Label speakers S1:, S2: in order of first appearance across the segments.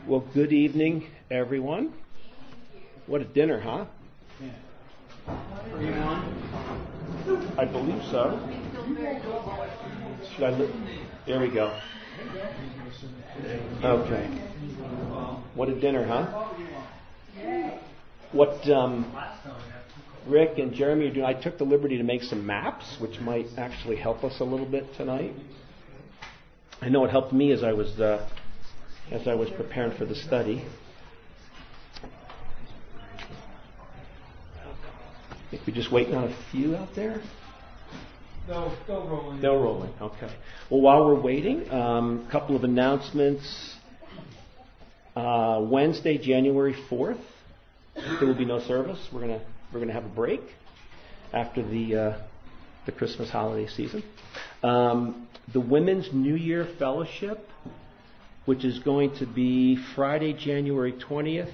S1: Well, good evening, everyone. What a dinner, huh? I believe so. Should I There we go. Okay. What a dinner, huh? What Rick and Jeremy are doing, I took the liberty to make some maps, which might actually help us a little bit tonight. I know it helped me as I was preparing for the study. I think we're just waiting on a few out there.
S2: They'll roll in.
S1: They'll roll in, okay. Well, while we're waiting, a couple of announcements. Wednesday, January 4th, there will be no service. We're gonna have a break after the Christmas holiday season. The Women's New Year Fellowship, which is going to be Friday, January 20th,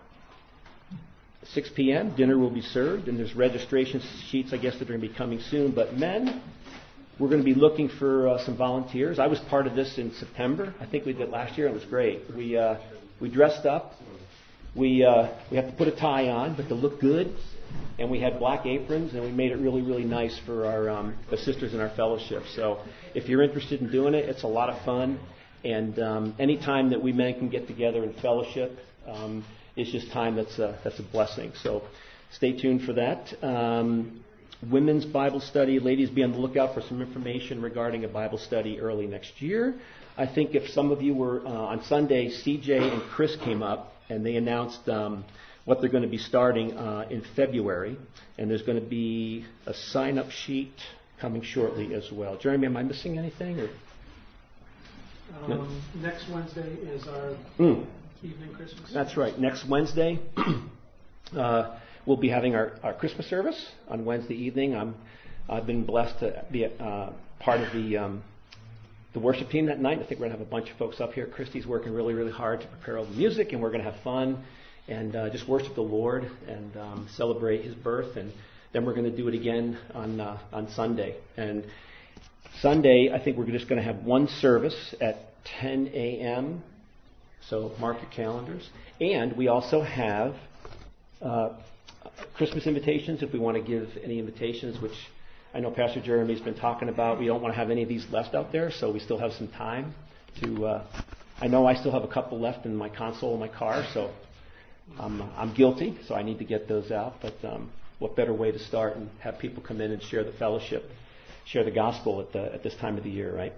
S1: 6 p.m. Dinner will be served, and there's registration sheets, I guess, that are going to be coming soon. But men, we're going to be looking for some volunteers. I was part of this in September. I think we did last year. It was great. We dressed up. We have to put a tie on, but to look good. And we had black aprons, and we made it really, really nice for our the sisters in our fellowship. So if you're interested in doing it, it's a lot of fun. And any time that we men can get together in fellowship, it's just time that's a blessing. So stay tuned for that. Women's Bible study. Ladies, be on the lookout for some information regarding a Bible study early next year. I think if some of you were on Sunday, CJ and Chris came up, and they announced what they're going to be starting in February. And there's going to be a sign-up sheet coming shortly as well. Jeremy, am I missing anything? Or? No?
S2: Next Wednesday is our evening Christmas.
S1: That's right. Next Wednesday, we'll be having our Christmas service on Wednesday evening. I've been blessed to be part of the worship team that night. I think we're going to have a bunch of folks up here. Christy's working really, really hard to prepare all the music, and we're going to have fun and just worship the Lord and celebrate His birth. And then we're going to do it again on Sunday. And Sunday, I think we're just going to have one service at 10 a.m., so mark your calendars. And we also have Christmas invitations, if we want to give any invitations, which I know Pastor Jeremy's been talking about. We don't want to have any of these left out there, so we still have some time to... I know I still have a couple left in my console in my car, so I'm guilty, so I need to get those out. But what better way to start and have people come in and share the fellowship, share the gospel at this time of the year, right?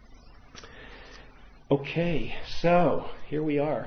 S1: Okay, so here we are.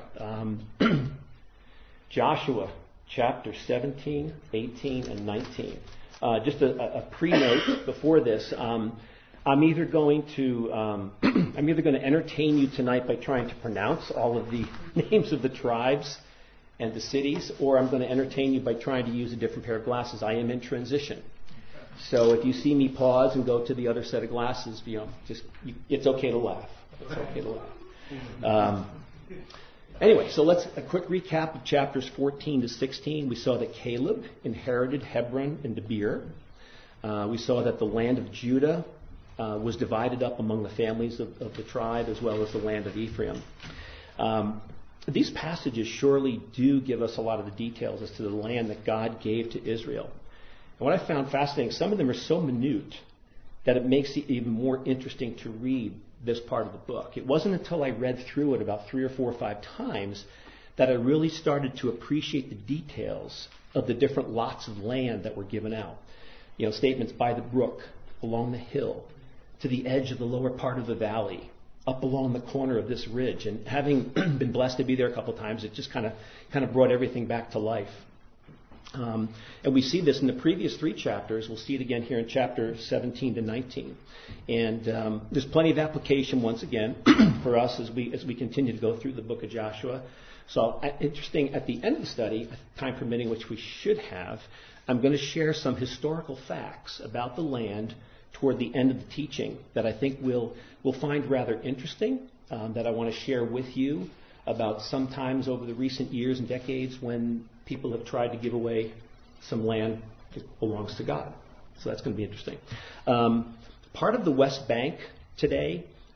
S1: Joshua chapter 17, 18, and 19. Just a pre-note before this. I'm either going to entertain you tonight by trying to pronounce all of the names of the tribes and the cities, or I'm going to entertain you by trying to use a different pair of glasses. I am in transition. So if you see me pause and go to the other set of glasses, it's okay to laugh. It's okay to laugh. Anyway, so a quick recap of chapters 14 to 16. We saw that Caleb inherited Hebron and Debir. We saw that the land of Judah was divided up among the families of the tribe, as well as the land of Ephraim. These passages surely do give us a lot of the details as to the land that God gave to Israel. And what I found fascinating, some of them are so minute that it makes it even more interesting to read this part of the book. It wasn't until I read through it about 3 or 4 or 5 times that I really started to appreciate the details of the different lots of land that were given out. You know, statements by the brook, along the hill, to the edge of the lower part of the valley, up along the corner of this ridge. And having been blessed to be there a couple of times, it just kind of brought everything back to life. And we see this in the previous 3 chapters. We'll see it again here in chapter 17 to 19. And there's plenty of application, once again, for us as we continue to go through the book of Joshua. So interesting, at the end of the study, time permitting, which we should have, I'm going to share some historical facts about the land toward the end of the teaching that I think we'll find rather interesting, that I want to share with you about sometimes over the recent years and decades when people have tried to give away some land that belongs to God. So that's going to be interesting. Part of the West Bank today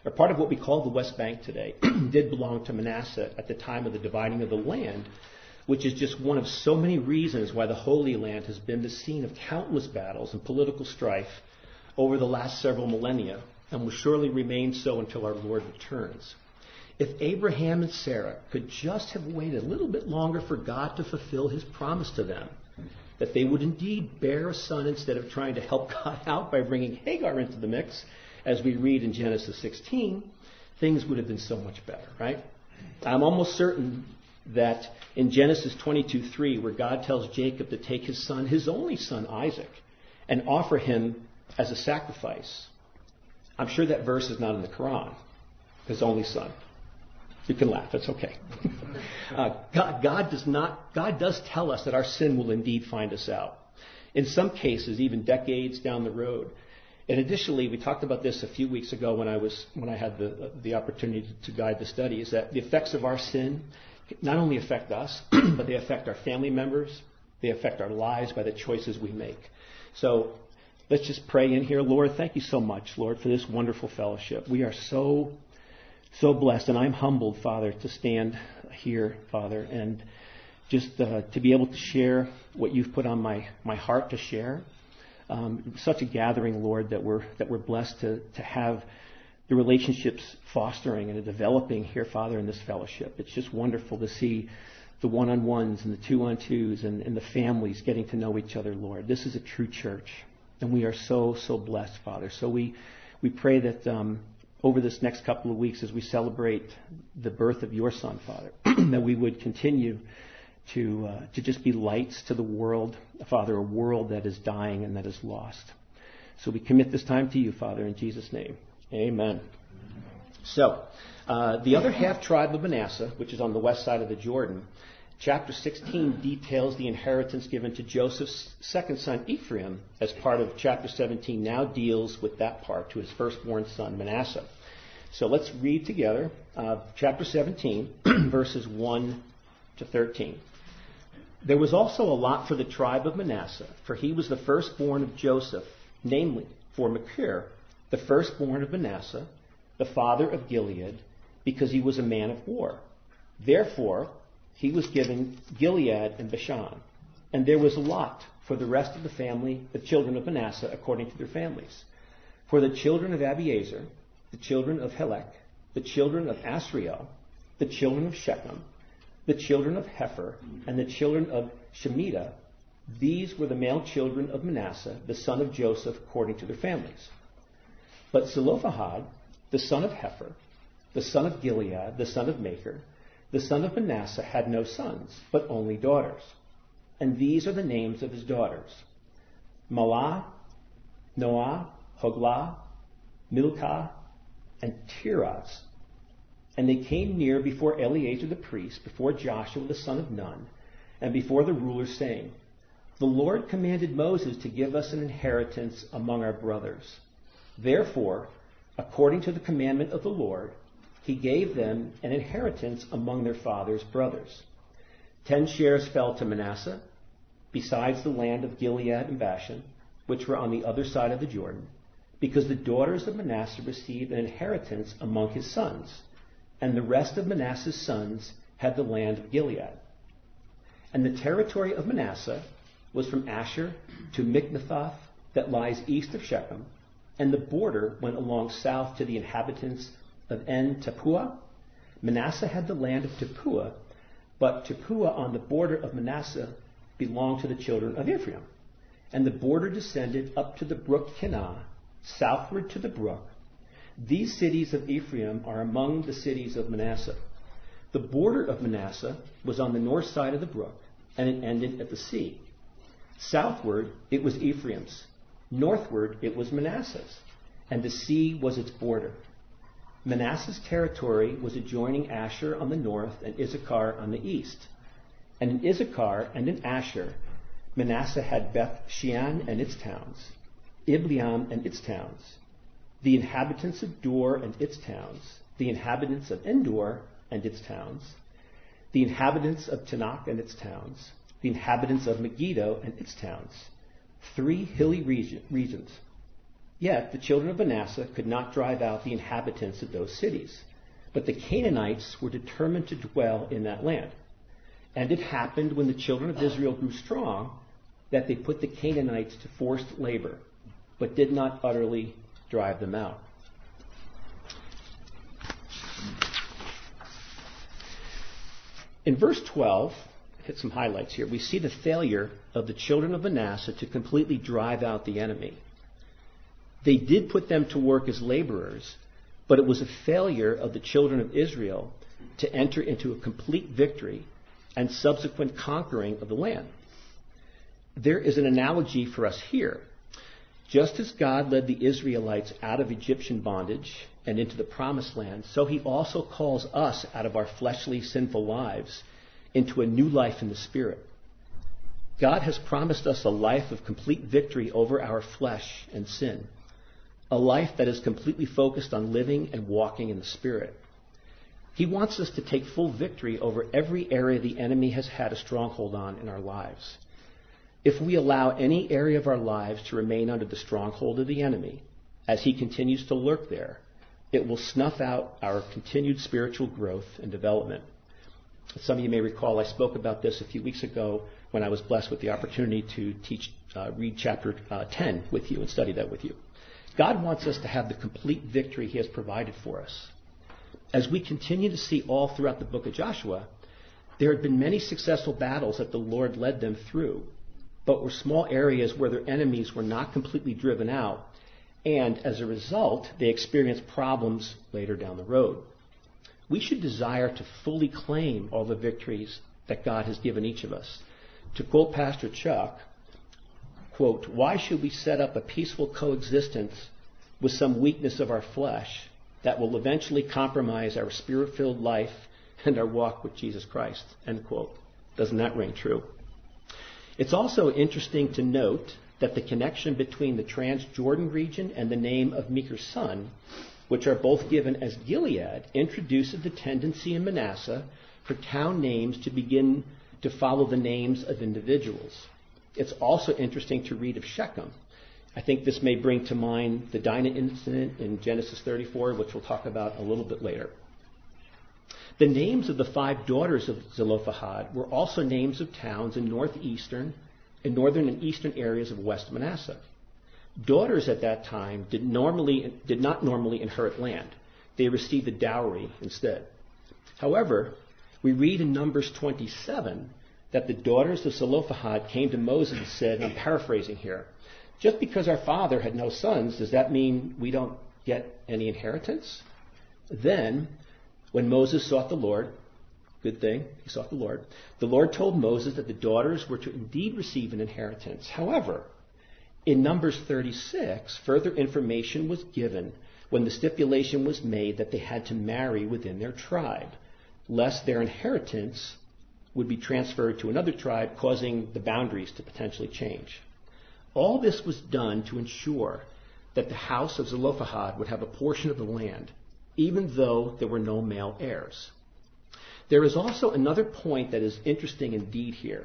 S1: or part of what we call the West Bank today, did belong to Manasseh at the time of the dividing of the land, which is just one of so many reasons why the Holy Land has been the scene of countless battles and political strife over the last several millennia, and will surely remain so until our Lord returns. If Abraham and Sarah could just have waited a little bit longer for God to fulfill his promise to them, that they would indeed bear a son instead of trying to help God out by bringing Hagar into the mix, as we read in Genesis 16, things would have been so much better, right? I'm almost certain that in Genesis 22:3, where God tells Jacob to take his son, his only son Isaac, and offer him as a sacrifice, I'm sure that verse is not in the Quran, his only son. You can laugh, it's okay. God does tell us that our sin will indeed find us out. In some cases, even decades down the road. And additionally, we talked about this a few weeks ago when I had the opportunity to guide the study, is that the effects of our sin not only affect us, but they affect our family members. They affect our lives by the choices we make. So let's just pray in here. Lord, thank you so much, Lord, for this wonderful fellowship. We are so blessed, and I'm humbled, Father, to stand here, Father, and just to be able to share what you've put on my heart to share. Such a gathering, Lord, that we're blessed to have the relationships fostering and developing here, Father, in this fellowship. It's just wonderful to see the one-on-ones and the two-on-twos and the families getting to know each other, Lord. This is a true church, and we are so blessed, Father. So we pray that over this next couple of weeks as we celebrate the birth of your Son, Father, that we would continue to just be lights to the world, Father, a world that is dying and that is lost. So we commit this time to you, Father, in Jesus' name. Amen. So, the other half-tribe of Manasseh, which is on the west side of the Jordan, chapter 16 details the inheritance given to Joseph's second son, Ephraim, as part of chapter 17 now deals with that part to his firstborn son, Manasseh. So let's read together chapter 17, verses 1 to 13. There was also a lot for the tribe of Manasseh, for he was the firstborn of Joseph, namely, for Machir, the firstborn of Manasseh, the father of Gilead, because he was a man of war. Therefore, he was given Gilead and Bashan. And there was a lot for the rest of the family, the children of Manasseh, according to their families. For the children of Abiezer, the children of Helek, the children of Asriel, the children of Shechem, the children of Hefer, and the children of Shemitah, these were the male children of Manasseh, the son of Joseph, according to their families. But Zelophehad, the son of Hefer, the son of Gilead, the son of Machir, the son of Manasseh, had no sons, but only daughters. And these are the names of his daughters: Mahlah, Noah, Hoglah, Milcah, and Tiras. And they came near before Eleazar the priest, before Joshua the son of Nun, and before the rulers, saying, The Lord commanded Moses to give us an inheritance among our brothers. Therefore, according to the commandment of the Lord, he gave them an inheritance among their father's brothers. 10 shares fell to Manasseh, besides the land of Gilead and Bashan, which were on the other side of the Jordan, because the daughters of Manasseh received an inheritance among his sons, and the rest of Manasseh's sons had the land of Gilead. And the territory of Manasseh was from Asher to Mikmethoth, that lies east of Shechem, and the border went along south to the inhabitants of En-Tappuah. Manasseh had the land of Tappuah, but Tappuah on the border of Manasseh belonged to the children of Ephraim. And the border descended up to the brook Kenah, southward to the brook. These cities of Ephraim are among the cities of Manasseh. The border of Manasseh was on the north side of the brook, and it ended at the sea. Southward it was Ephraim's. Northward it was Manasseh's, and the sea was its border. Manasseh's territory was adjoining Asher on the north and Issachar on the east. And in Issachar and in Asher, Manasseh had Beth Shean and its towns, Ibleam and its towns, the inhabitants of Dor and its towns, the inhabitants of Endor and its towns, the inhabitants of Tanakh and its towns, the inhabitants of Megiddo and its towns, 3 hilly regions. Yet the children of Manasseh could not drive out the inhabitants of those cities. But the Canaanites were determined to dwell in that land. And it happened when the children of Israel grew strong that they put the Canaanites to forced labor, but did not utterly drive them out. In verse 12, hit some highlights here, we see the failure of the children of Manasseh to completely drive out the enemy. They did put them to work as laborers, but it was a failure of the children of Israel to enter into a complete victory and subsequent conquering of the land. There is an analogy for us here. Just as God led the Israelites out of Egyptian bondage and into the promised land, so he also calls us out of our fleshly, sinful lives into a new life in the Spirit. God has promised us a life of complete victory over our flesh and sin, a life that is completely focused on living and walking in the Spirit. He wants us to take full victory over every area the enemy has had a stronghold on in our lives. If we allow any area of our lives to remain under the stronghold of the enemy, as he continues to lurk there, it will snuff out our continued spiritual growth and development. Some of you may recall I spoke about this a few weeks ago when I was blessed with the opportunity to read chapter 10 with you and study that with you. God wants us to have the complete victory he has provided for us. As we continue to see all throughout the book of Joshua, there had been many successful battles that the Lord led them through, but were small areas where their enemies were not completely driven out, and as a result, they experienced problems later down the road. We should desire to fully claim all the victories that God has given each of us. To quote Pastor Chuck, quote, "Why should we set up a peaceful coexistence with some weakness of our flesh that will eventually compromise our spirit-filled life and our walk with Jesus Christ?" End quote. Doesn't that ring true? It's also interesting to note that the connection between the Transjordan region and the name of Micah's son, which are both given as Gilead, introduces the tendency in Manasseh for town names to begin to follow the names of individuals. It's also interesting to read of Shechem. I think this may bring to mind the Dinah incident in Genesis 34, which we'll talk about a little bit later. The names of the 5 daughters of Zelophehad were also names of towns in northern and eastern areas of West Manasseh. Daughters at that time did not normally inherit land. They received a dowry instead. However, we read in Numbers 27 that the daughters of Zelophehad came to Moses and said, and I'm paraphrasing here, "Just because our father had no sons, does that mean we don't get any inheritance?" Then, when Moses sought the Lord, good thing, he sought the Lord told Moses that the daughters were to indeed receive an inheritance. However, in Numbers 36, further information was given when the stipulation was made that they had to marry within their tribe, lest their inheritance would be transferred to another tribe, causing the boundaries to potentially change. All this was done to ensure that the house of Zelophehad would have a portion of the land, even though there were no male heirs. There is also another point that is interesting indeed here.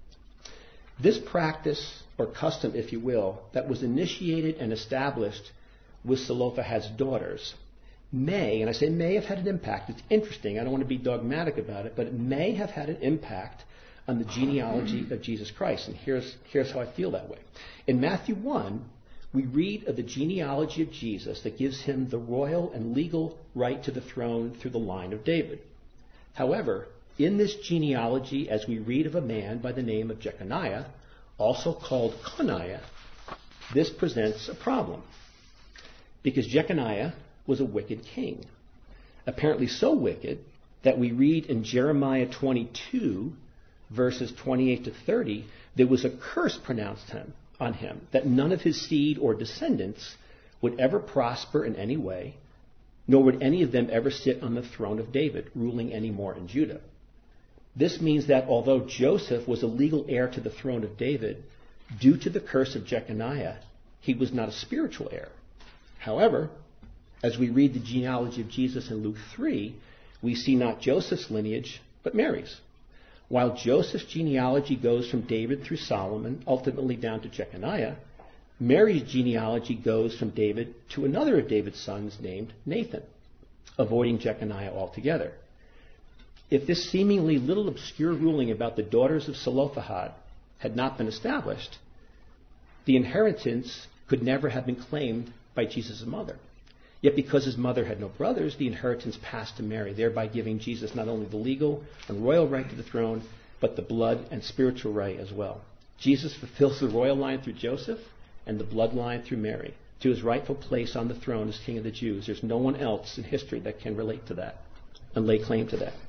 S1: This practice, or custom, if you will, that was initiated and established with Zelophehad's daughters may, and I say may have had an impact. It's interesting. I don't want to be dogmatic about it, but it may have had an impact on the genealogy of Jesus Christ. And here's how I feel that way. In Matthew 1, we read of the genealogy of Jesus that gives him the royal and legal right to the throne through the line of David. However, in this genealogy, as we read of a man by the name of Jeconiah, also called Coniah, this presents a problem. Because Jeconiah was a wicked king. Apparently so wicked that we read in Jeremiah 22, verses 28 to 30, there was a curse pronounced on him, that none of his seed or descendants would ever prosper in any way, nor would any of them ever sit on the throne of David, ruling any more in Judah. This means that although Joseph was a legal heir to the throne of David, due to the curse of Jeconiah, he was not a spiritual heir. However, as we read the genealogy of Jesus in Luke 3, we see not Joseph's lineage, but Mary's. While Joseph's genealogy goes from David through Solomon, ultimately down to Jeconiah, Mary's genealogy goes from David to another of David's sons named Nathan, avoiding Jeconiah altogether. If this seemingly little obscure ruling about the daughters of Zelophehad had not been established, the inheritance could never have been claimed by Jesus' mother. Yet because his mother had no brothers, the inheritance passed to Mary, thereby giving Jesus not only the legal and royal right to the throne, but the blood and spiritual right as well. Jesus fulfills the royal line through Joseph and the bloodline through Mary to his rightful place on the throne as King of the Jews. There's no one else in history that can relate to that and lay claim to that.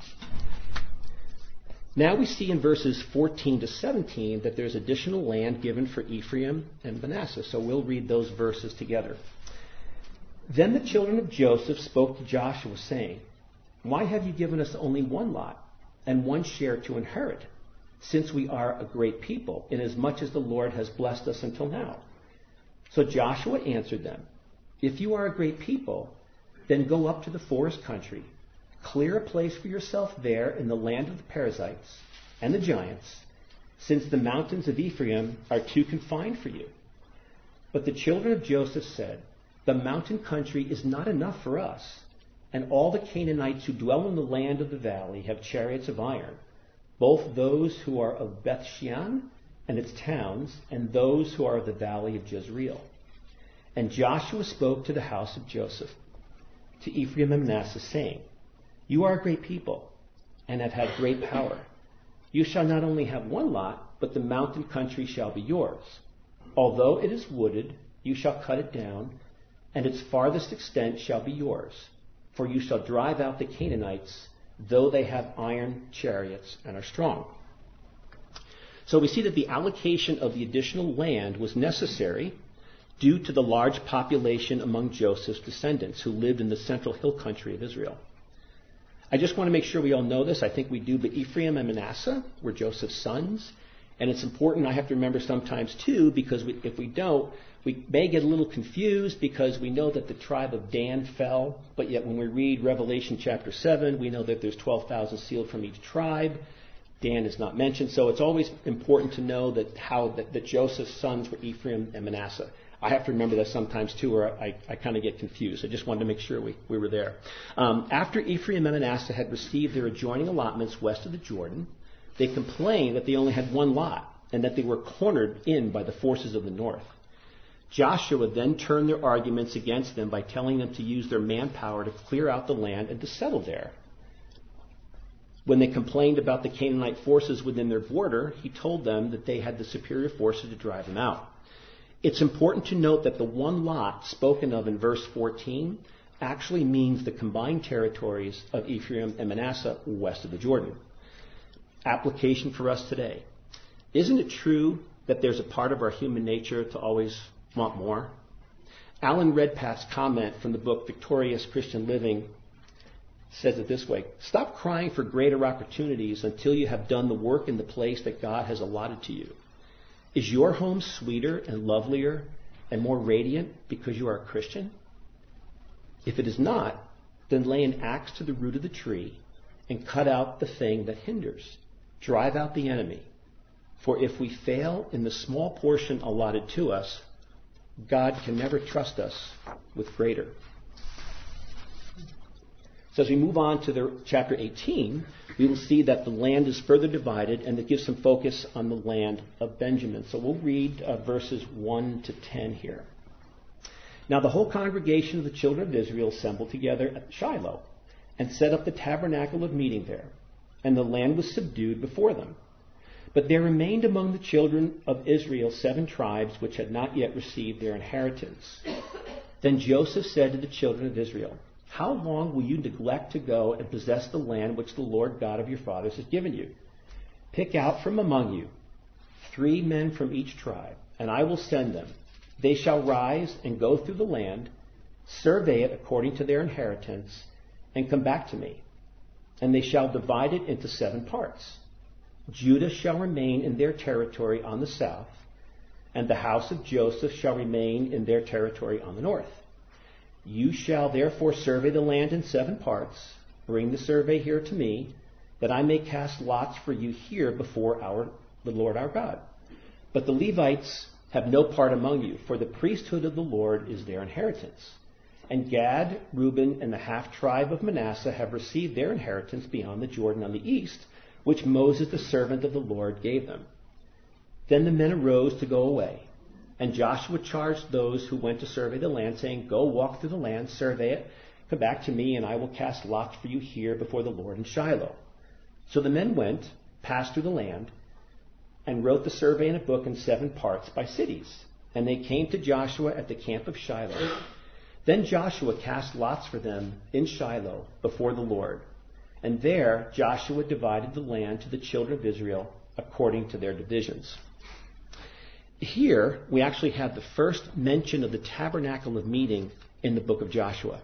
S1: Now we see in verses 14 to 17 that there's additional land given for Ephraim and Manasseh. So we'll read those verses together. Then the children of Joseph spoke to Joshua, saying, "Why have you given us only one lot and one share to inherit, since we are a great people, inasmuch as the Lord has blessed us until now?" So Joshua answered them, "If you are a great people, then go up to the forest country, clear a place for yourself there in the land of the Perizzites and the giants, since the mountains of Ephraim are too confined for you." But the children of Joseph said, "The mountain country is not enough for us, and all the Canaanites who dwell in the land of the valley have chariots of iron, both those who are of Beth-shean and its towns, and those who are of the valley of Jezreel." And Joshua spoke to the house of Joseph, to Ephraim and Manasseh, saying, "You are a great people, and have had great power. You shall not only have one lot, but the mountain country shall be yours. Although it is wooded, you shall cut it down, and its farthest extent shall be yours. For you shall drive out the Canaanites, though they have iron chariots and are strong." So we see that the allocation of the additional land was necessary due to the large population among Joseph's descendants who lived in the central hill country of Israel. I just want to make sure we all know this. I think we do, but Ephraim and Manasseh were Joseph's sons. And it's important, I have to remember sometimes too, because if we don't, we may get a little confused because we know that the tribe of Dan fell, but yet when we read Revelation chapter 7, we know that there's 12,000 sealed from each tribe. Dan is not mentioned, so it's always important to know that Joseph's sons were Ephraim and Manasseh. I have to remember that sometimes too, or I kind of get confused. I just wanted to make sure we were there. After Ephraim and Manasseh had received their adjoining allotments west of the Jordan, they complained that they only had one lot and that they were cornered in by the forces of the north. Joshua then turned their arguments against them by telling them to use their manpower to clear out the land and to settle there. When they complained about the Canaanite forces within their border, he told them that they had the superior forces to drive them out. It's important to note that the one lot spoken of in verse 14 actually means the combined territories of Ephraim and Manasseh west of the Jordan. Application for us today. Isn't it true that there's a part of our human nature to always want more? Alan Redpath's comment from the book Victorious Christian Living says it this way: "Stop crying for greater opportunities until you have done the work in the place that God has allotted to you. Is your home sweeter and lovelier and more radiant because you are a Christian? If it is not, then lay an axe to the root of the tree and cut out the thing that hinders. Drive out the enemy. For if we fail in the small portion allotted to us, God can never trust us with greater." So as we move on to chapter 18, we will see that the land is further divided, and it gives some focus on the land of Benjamin. So we'll read verses 1 to 10 here. "Now the whole congregation of the children of Israel assembled together at Shiloh and set up the tabernacle of meeting there, and the land was subdued before them. But there remained among the children of Israel 7 tribes which had not yet received their inheritance. Then Joseph said to the children of Israel, 'How long will you neglect to go and possess the land which the Lord God of your fathers has given you? Pick out from among you 3 men from each tribe, and I will send them. They shall rise and go through the land, survey it according to their inheritance, and come back to me. And they shall divide it into 7 parts. Judah shall remain in their territory on the south, and the house of Joseph shall remain in their territory on the north. You shall therefore survey the land in 7 parts. Bring the survey here to me, that I may cast lots for you here before the Lord our God. But the Levites have no part among you, for the priesthood of the Lord is their inheritance. And Gad, Reuben, and the half-tribe of Manasseh have received their inheritance beyond the Jordan on the east, which Moses, the servant of the Lord, gave them. Then the men arose to go away. And Joshua charged those who went to survey the land, saying, Go walk through the land, survey it, come back to me, and I will cast lots for you here before the Lord in Shiloh. So the men went, passed through the land, and wrote the survey in a book in 7 parts by cities. And they came to Joshua at the camp of Shiloh. Then Joshua cast lots for them in Shiloh before the Lord. And there Joshua divided the land to the children of Israel according to their divisions. Here we actually have the first mention of the tabernacle of meeting in the book of Joshua.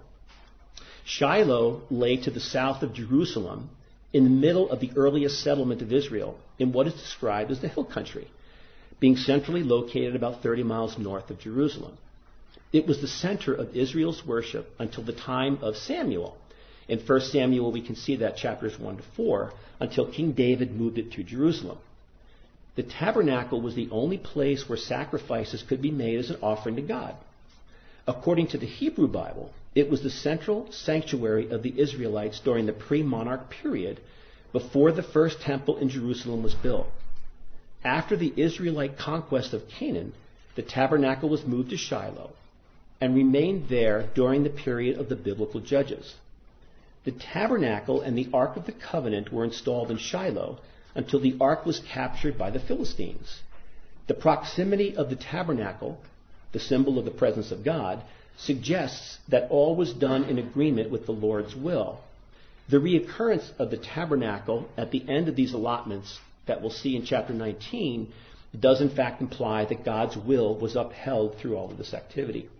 S1: Shiloh lay to the south of Jerusalem, in the middle of the earliest settlement of Israel, in what is described as the hill country, being centrally located about 30 miles north of Jerusalem. It was the center of Israel's worship until the time of Samuel. In 1 Samuel, we can see that chapters 1 to 4, until King David moved it to Jerusalem. The tabernacle was the only place where sacrifices could be made as an offering to God. According to the Hebrew Bible, it was the central sanctuary of the Israelites during the pre-monarch period, before the first temple in Jerusalem was built. After the Israelite conquest of Canaan, the tabernacle was moved to Shiloh and remained there during the period of the biblical judges. The tabernacle and the Ark of the Covenant were installed in Shiloh until the ark was captured by the Philistines. The proximity of the tabernacle, the symbol of the presence of God, suggests that all was done in agreement with the Lord's will. The reoccurrence of the tabernacle at the end of these allotments that we'll see in chapter 19 does in fact imply that God's will was upheld through all of this activity.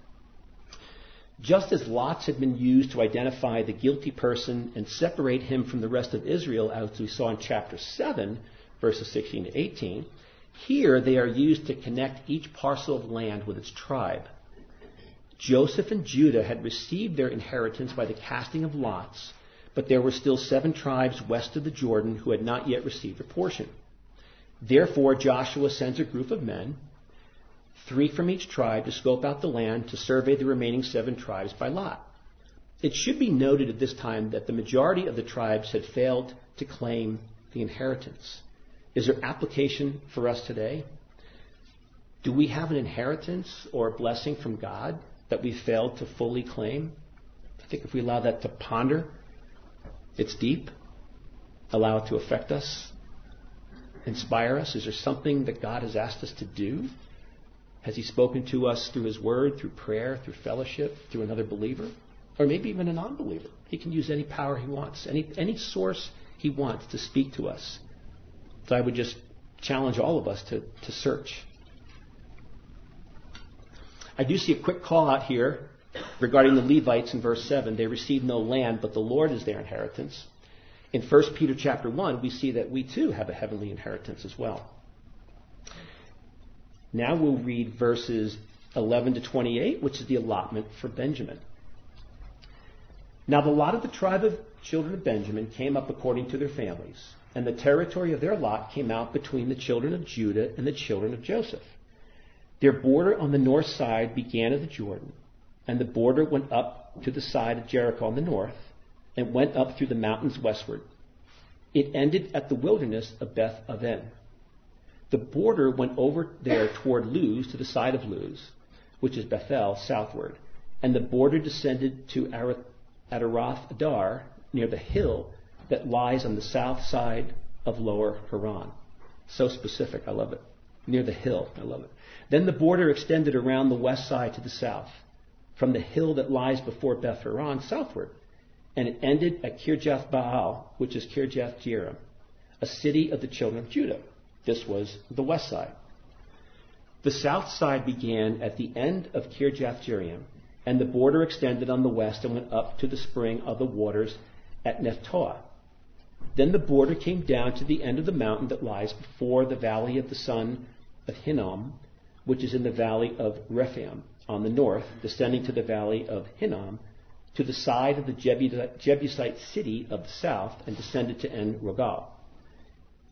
S1: Just as lots had been used to identify the guilty person and separate him from the rest of Israel, as we saw in chapter 7, verses 16 to 18, here they are used to connect each parcel of land with its tribe. Joseph and Judah had received their inheritance by the casting of lots, but there were still 7 tribes west of the Jordan who had not yet received a portion. Therefore, Joshua sends a group of men, 3 from each tribe, to scope out the land to survey the remaining 7 tribes by lot. It should be noted at this time that the majority of the tribes had failed to claim the inheritance. Is there application for us today? Do we have an inheritance or a blessing from God that we failed to fully claim? I think if we allow that to ponder, it's deep, allow it to affect us, inspire us. Is there something that God has asked us to do? Has he spoken to us through his word, through prayer, through fellowship, through another believer, or maybe even a non-believer? He can use any power he wants, any source he wants to speak to us. So I would just challenge all of us to search. I do see a quick call out here regarding the Levites in verse 7. They received no land, but the Lord is their inheritance. In 1 Peter chapter 1, we see that we too have a heavenly inheritance as well. Now we'll read verses 11 to 28, which is the allotment for Benjamin. Now the lot of the tribe of children of Benjamin came up according to their families, and the territory of their lot came out between the children of Judah and the children of Joseph. Their border on the north side began at the Jordan, and the border went up to the side of Jericho on the north, and went up through the mountains westward. It ended at the wilderness of Beth Aven. The border went over there toward Luz, to the side of Luz, which is Bethel, southward, and the border descended to Adaroth Adar, near the hill that lies on the south side of Lower Haran. So specific, I love it. Near the hill, I love it. Then the border extended around the west side to the south, from the hill that lies before Beth Horon southward, and it ended at Kirjath Baal, which is Kirjath Jearim, a city of the children of Judah. This was the west side. The south side began at the end of Kirjath Jearim, and the border extended on the west and went up to the spring of the waters at Nephtoah. Then the border came down to the end of the mountain that lies before the valley of the son of Hinnom, which is in the valley of Rephaim on the north, descending to the valley of Hinnom, to the side of the Jebusite city of the south, and descended to En Rogel.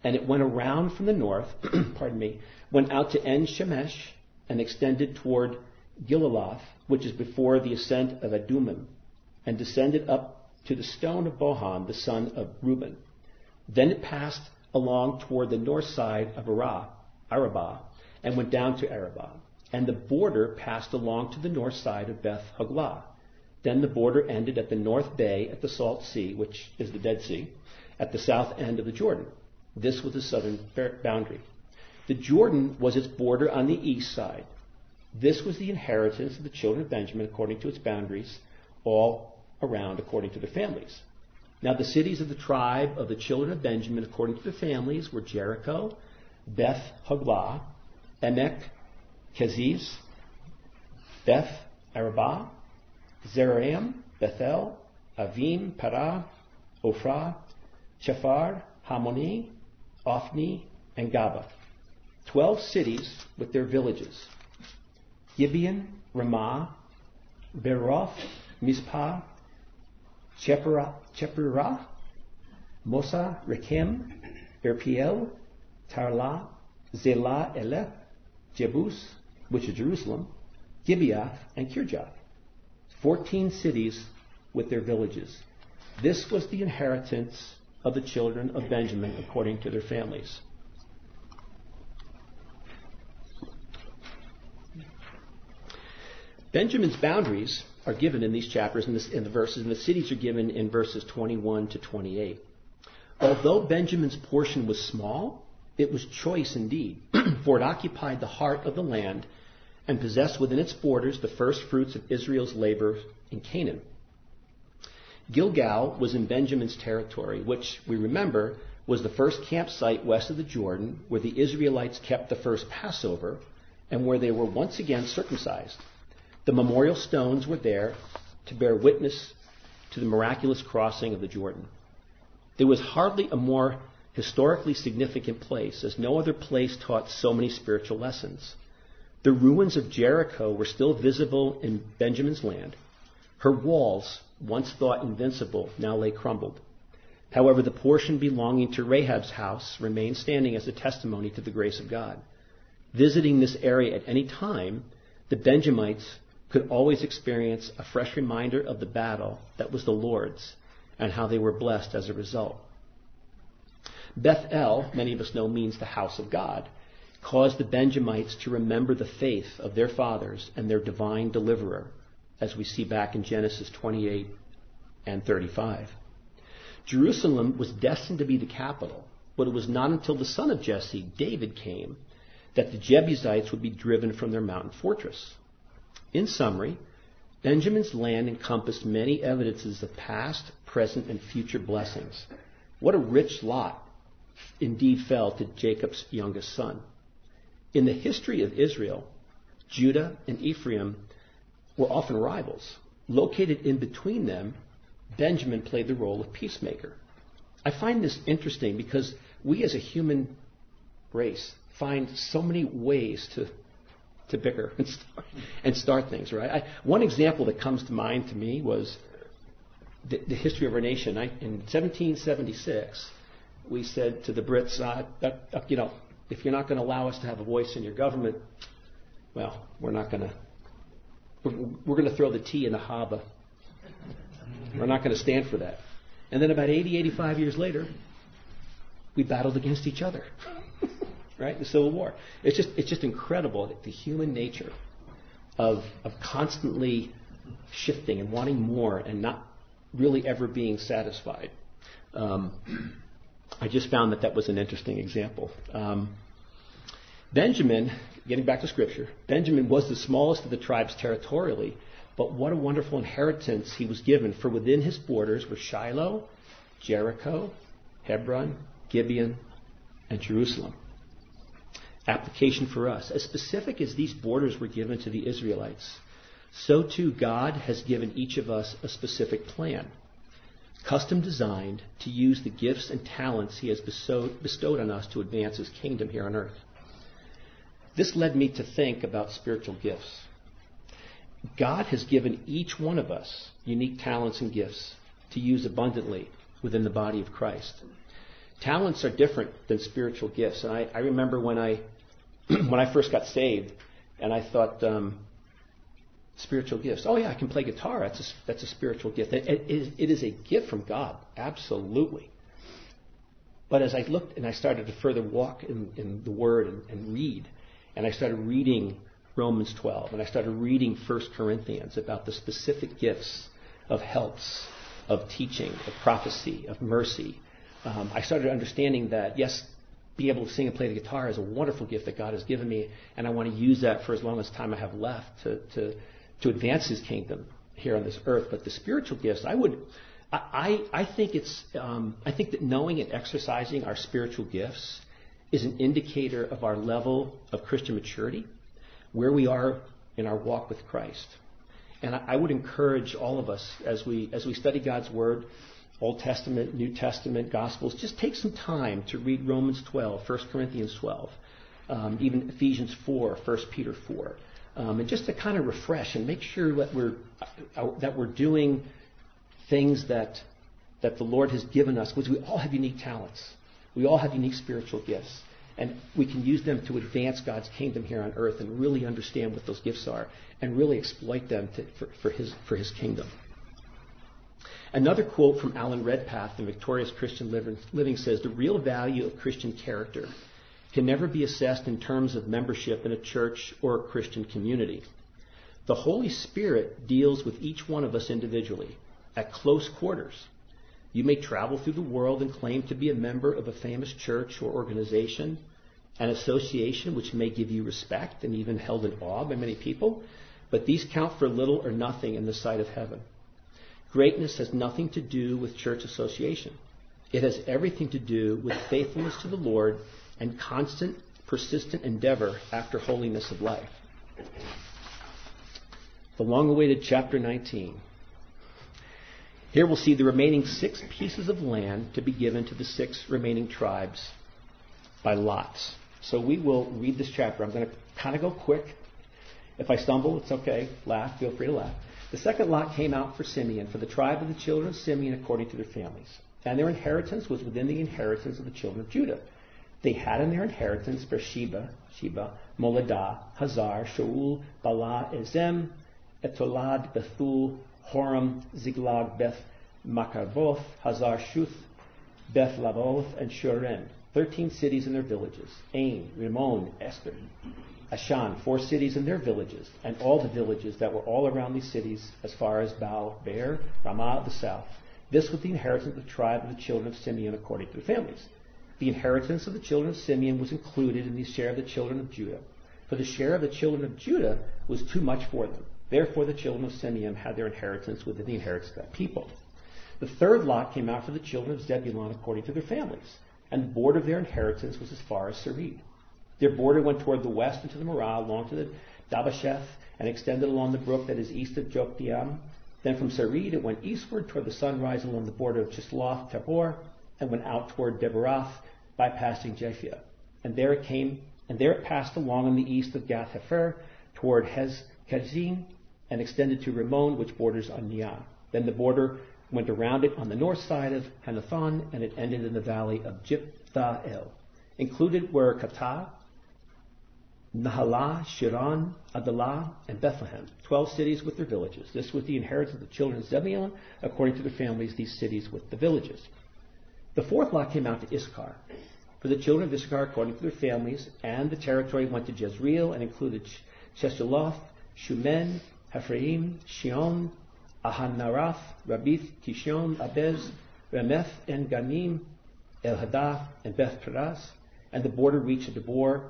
S1: And it went around from the north, went out to En Shemesh and extended toward Gilaloth, which is before the ascent of Adumim, and descended up to the stone of Bohan, the son of Reuben. Then it passed along toward the north side of Arabah, and went down to Arabah. And the border passed along to the north side of Beth Hoglah. Then the border ended at the north bay at the Salt Sea, which is the Dead Sea, at the south end of the Jordan. This was the southern boundary. The Jordan was its border on the east side. This was the inheritance of the children of Benjamin according to its boundaries, all around according to their families. Now the cities of the tribe of the children of Benjamin according to their families were Jericho, Beth Hoglah, Emek, Keziz, Beth Arabah, Zeraim, Bethel, Avim, Parah, Ophrah, Chephar, Hamoni, Ophni, and Gaba. 12 cities with their villages. Gibeon, Ramah, Beroth, Mizpah, Chephirah, Mosa, Rekem, Irpiel, Tarlah, Zelah, Eleth, Jebus, which is Jerusalem, Gibeath, and Kirjath. 14 cities with their villages. This was the inheritance of the children of Benjamin according to their families. Benjamin's boundaries are given in these chapters in the verses, and the cities are given in verses 21 to 28. Although Benjamin's portion was small, it was choice indeed, for it occupied the heart of the land and possessed within its borders the first fruits of Israel's labor in Canaan. Gilgal was in Benjamin's territory, which, we remember, was the first campsite west of the Jordan, where the Israelites kept the first Passover and where they were once again circumcised. The memorial stones were there to bear witness to the miraculous crossing of the Jordan. There was hardly a more historically significant place, as no other place taught so many spiritual lessons. The ruins of Jericho were still visible in Benjamin's land. Her walls, once thought invincible, now lay crumbled. However, the portion belonging to Rahab's house remained standing as a testimony to the grace of God. Visiting this area at any time, the Benjamites could always experience a fresh reminder of the battle that was the Lord's and how they were blessed as a result. Bethel, many of us know, means the house of God, caused the Benjamites to remember the faith of their fathers and their divine deliverer, as we see back in Genesis 28 and 35. Jerusalem was destined to be the capital, but it was not until the son of Jesse, David, came that the Jebusites would be driven from their mountain fortress. In summary, Benjamin's land encompassed many evidences of past, present, and future blessings. What a rich lot indeed fell to Jacob's youngest son. In the history of Israel, Judah and Ephraim were often rivals. Located in between them, Benjamin played the role of peacemaker. I find this interesting because we as a human race find so many ways to bicker and start things, right? One example that comes to mind to me was the history of our nation. In 1776, we said to the Brits, if you're not going to allow us to have a voice in your government, well, we're going to throw the tea in the harbor. We're not going to stand for that. And then about 85 years later, we battled against each other. Right? The Civil War. It's just incredible, the human nature of constantly shifting and wanting more and not really ever being satisfied. I just found that was an interesting example. Benjamin, getting back to Scripture, Benjamin was the smallest of the tribes territorially, but what a wonderful inheritance he was given, for within his borders were Shiloh, Jericho, Hebron, Gibeon, and Jerusalem. Application for us. As specific as these borders were given to the Israelites, so too God has given each of us a specific plan, custom designed to use the gifts and talents he has bestowed on us to advance his kingdom here on earth. This led me to think about spiritual gifts. God has given each one of us unique talents and gifts to use abundantly within the body of Christ. talents are different than spiritual gifts. And I remember when I first got saved, and I thought, spiritual gifts. Oh yeah, I can play guitar. That's a spiritual gift. It is a gift from God, absolutely. But as I looked and I started to further walk in the Word and read, and I started reading Romans 12, and I started reading 1 Corinthians about the specific gifts of helps, of teaching, of prophecy, of mercy, I started understanding that, yes, being able to sing and play the guitar is a wonderful gift that God has given me, and I want to use that for as long as time I have left to advance His kingdom here on this earth. But the spiritual gifts, I think that knowing and exercising our spiritual gifts is an indicator of our level of Christian maturity, where we are in our walk with Christ. And I would encourage all of us as we study God's Word, Old Testament, New Testament, Gospels, just take some time to read Romans 12, 1 Corinthians 12, even Ephesians 4, 1 Peter 4, and just to kind of refresh and make sure that we're doing things that the Lord has given us, because we all have unique talents. We all have unique spiritual gifts. And we can use them to advance God's kingdom here on earth and really understand what those gifts are and really exploit them for His kingdom. Another quote from Alan Redpath in Victorious Christian Living says, "The real value of Christian character can never be assessed in terms of membership in a church or a Christian community. The Holy Spirit deals with each one of us individually, at close quarters. You may travel through the world and claim to be a member of a famous church or organization, an association which may give you respect and even held in awe by many people, but these count for little or nothing in the sight of heaven. Greatness has nothing to do with church association. It has everything to do with faithfulness to the Lord and constant, persistent endeavor after holiness of life." The long-awaited chapter 19. Here we'll see the remaining 6 pieces of land to be given to the 6 remaining tribes by lots. So we will read this chapter. I'm going to kind of go quick. If I stumble, it's okay. Laugh. Feel free to laugh. The second lot came out for Simeon, for the tribe of the children of Simeon according to their families. And their inheritance was within the inheritance of the children of Judah. They had in their inheritance Beersheba, Moladah, Hazar, Shaul, Bala, Ezem, Etolad, Bethul, Horam, Ziklag, Beth Makavoth, Hazar Shuth, Beth Lavoth, and Shuren, 13 cities and their villages. Ain, Rimmon, Esther, Ashan, 4 cities and their villages, and all the villages that were all around these cities as far as Baal, Beer, Ramah of the south. This was the inheritance of the tribe of the children of Simeon according to their families. The inheritance of the children of Simeon was included in the share of the children of Judah. For the share of the children of Judah was too much for them. Therefore the children of Simeon had their inheritance within the inheritance of that people. The third lot came out for the children of Zebulun according to their families, and the border of their inheritance was as far as Sarid. Their border went toward the west into the Marah, along to the Dabasheth, and extended along the brook that is east of Jokdeam. Then from Sarid it went eastward toward the sunrise along the border of Chisloth Tabor, and went out toward Debaroth, bypassing Japhia. And there it passed along on the east of Gath Hefer toward Hez-Kazin, and extended to Rimmon, which borders on Neah. Then the border went around it on the north side of Hanathon, and it ended in the valley of Jipthael. Included were Katah, Nahalah, Shiran, Adalah, and Bethlehem, 12 cities with their villages. This was the inheritance of the children of Zebulun, according to their families, these cities with the villages. The fourth lot came out to Issachar. For the children of Issachar, according to their families, and the territory went to Jezreel, and included Shesheloth, Shumen, Ephraim, Shion, Ahanarath, Rabith, Kishon, Abez, Remeth, and Ganim, Elhadah, and Beth Peras. And the border reached to Debor,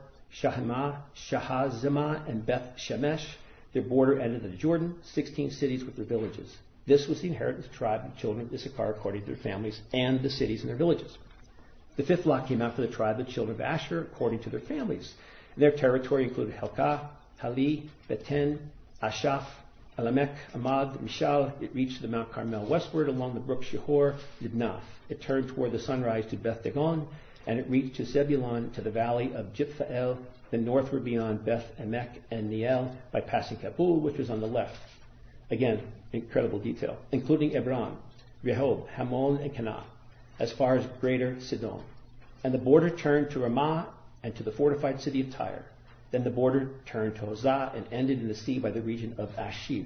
S1: Shahazimah, and Beth Shemesh. Their border ended at the Jordan, 16 cities with their villages. This was the inheritance tribe of the children of Issachar according to their families, and the cities and their villages. The fifth lot came out for the tribe of the children of Asher according to their families. Their territory included Helkah, Hali, Beten, Ashaph, Alamech, Amad, Mishal. It reached the Mount Carmel westward along the brook Shihor, Libnath. It turned toward the sunrise to Beth Dagon, and it reached to Zebulun, to the valley of Jipthael, then northward beyond Beth Emek and Neiel, by passing Kabul, which was on the left. Again, incredible detail, including Ebron, Rehob, Hamon, and Canaan, as far as greater Sidon. And the border turned to Ramah and to the fortified city of Tyre. Then the border turned to Hosah and ended in the sea by the region of Ashib.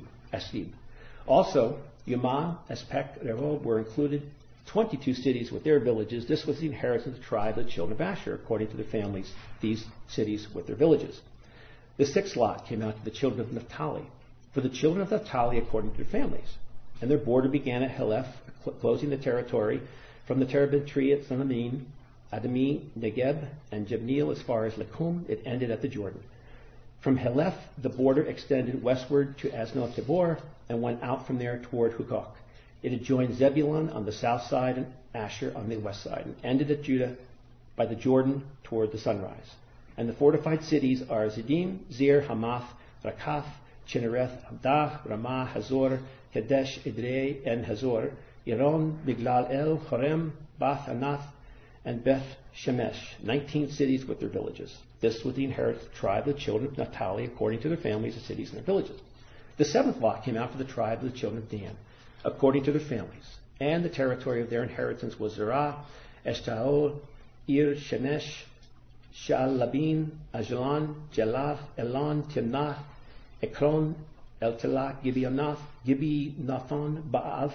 S1: Also, Yamah, Espek, Rehob were included, 22 cities with their villages. This was the inheritance of the tribe of the children of Asher, according to their families, these cities with their villages. The sixth lot came out to the children of Naphtali, for the children of Naphtali according to their families. And their border began at Heleph, closing the territory from the terebinth tree at Zananim, Adami, Negeb, and Jabneel as far as Lakum. It ended at the Jordan. From Heleph, the border extended westward to Asnot Tabor and went out from there toward Hukok. It adjoined Zebulun on the south side and Asher on the west side, and ended at Judah by the Jordan toward the sunrise. And the fortified cities are Ziddim, Zir, Hamath, Rakath, Chinnereth, Abdah, Ramah, Hazor, Kadesh, Edrei, and Hazor, Iron, Miglal El, Horem, Bath Anath, and Beth Shemesh, 19 cities with their villages. This was the inheritance tribe of the children of Naphtali, according to their families, the cities and their villages. The seventh lot came out for the tribe of the children of Dan, according to their families. And the territory of their inheritance was Zerah, Eshtaol, Ir, Shemesh, Sha'al-Labin, Ajalon, Jelath, Elon, Timnath, Ekron, El-Telah, Gibeonath, Gibeonathon, Ba'ath,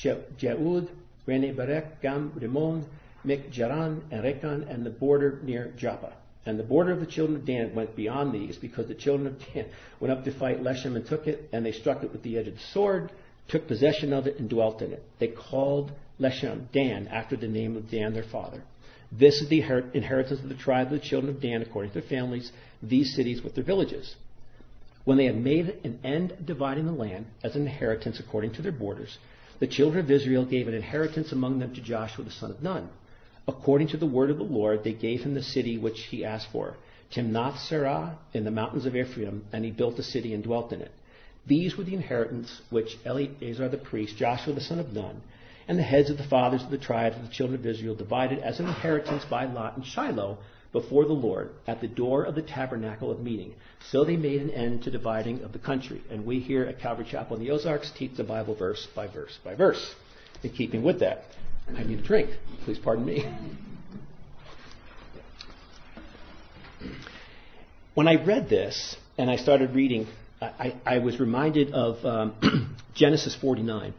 S1: Jeud, Rene Berek, Gam, Rimon, Mikjaran, and Rekan, and the border near Joppa. And the border of the children of Dan went beyond these, because the children of Dan went up to fight Leshem and took it, and they struck it with the edge of the sword, took possession of it, and dwelt in it. They called Leshem Dan, after the name of Dan their father. This is the inheritance of the tribe of the children of Dan, according to their families, these cities with their villages. When they had made an end of dividing the land as an inheritance according to their borders, the children of Israel gave an inheritance among them to Joshua the son of Nun. According to the word of the Lord, they gave him the city which he asked for, Timnath Serah, in the mountains of Ephraim, and he built a city and dwelt in it. These were the inheritance which Eleazar the priest, Joshua the son of Nun, and the heads of the fathers of the tribes of the children of Israel divided as an inheritance by lot in Shiloh before the Lord at the door of the tabernacle of meeting. So they made an end to dividing of the country. And we here at Calvary Chapel in the Ozarks teach the Bible verse by verse by verse. In keeping with that, I need a drink. Please pardon me. When I read this and I started reading, I was reminded of Genesis 49.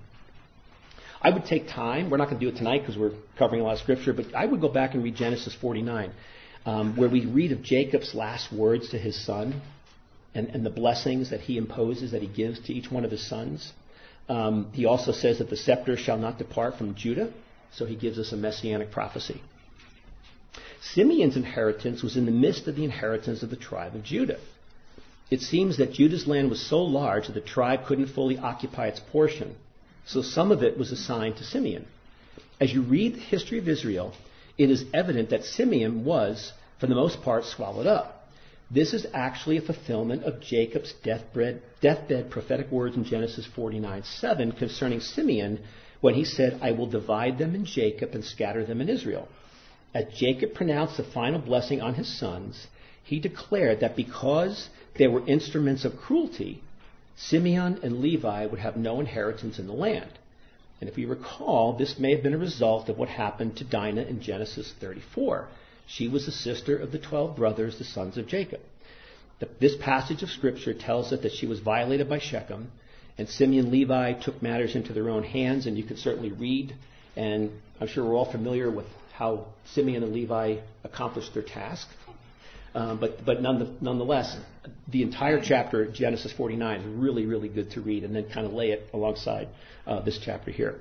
S1: I would take time. We're not going to do it tonight because we're covering a lot of scripture, but I would go back and read Genesis 49, where we read of Jacob's last words to his son and the blessings that he imposes, that he gives to each one of his sons. He also says that the scepter shall not depart from Judah, so he gives us a messianic prophecy. Simeon's inheritance was in the midst of the inheritance of the tribe of Judah. It seems that Judah's land was so large that the tribe couldn't fully occupy its portion, so some of it was assigned to Simeon. As you read the history of Israel, it is evident that Simeon was, for the most part, swallowed up. This is actually a fulfillment of Jacob's deathbed prophetic words in Genesis 49:7 concerning Simeon, when he said, I will divide them in Jacob and scatter them in Israel. As Jacob pronounced the final blessing on his sons, he declared that because they were instruments of cruelty, Simeon and Levi would have no inheritance in the land. And if we recall, this may have been a result of what happened to Dinah in Genesis 34. She was the sister of the 12 brothers, the sons of Jacob. This passage of Scripture tells us that she was violated by Shechem, and Simeon and Levi took matters into their own hands, and you could certainly read, and I'm sure we're all familiar with how Simeon and Levi accomplished their task. But nonetheless, the entire chapter, Genesis 49, is really, really good to read and then kind of lay it alongside this chapter here.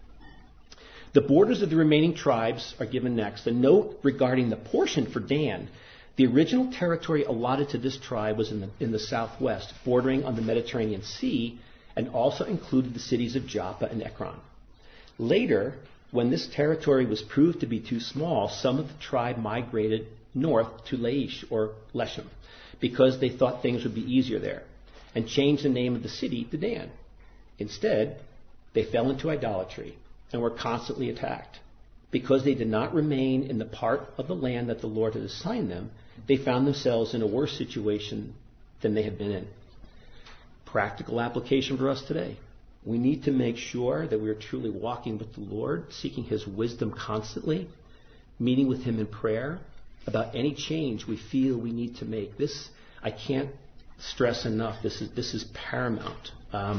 S1: The borders of the remaining tribes are given next. A note regarding the portion for Dan. The original territory allotted to this tribe was in the southwest, bordering on the Mediterranean Sea, and also included the cities of Joppa and Ekron. Later, when this territory was proved to be too small, some of the tribe migrated north to Laish or Leshem because they thought things would be easier there, and changed the name of the city to Dan. Instead, they fell into idolatry and were constantly attacked. Because they did not remain in the part of the land that the Lord had assigned them, they found themselves in a worse situation than they had been in. Practical application for us today. We need to make sure that we are truly walking with the Lord, seeking His wisdom constantly, meeting with him in prayer about any change we feel we need to make. This, I can't stress enough, this is paramount.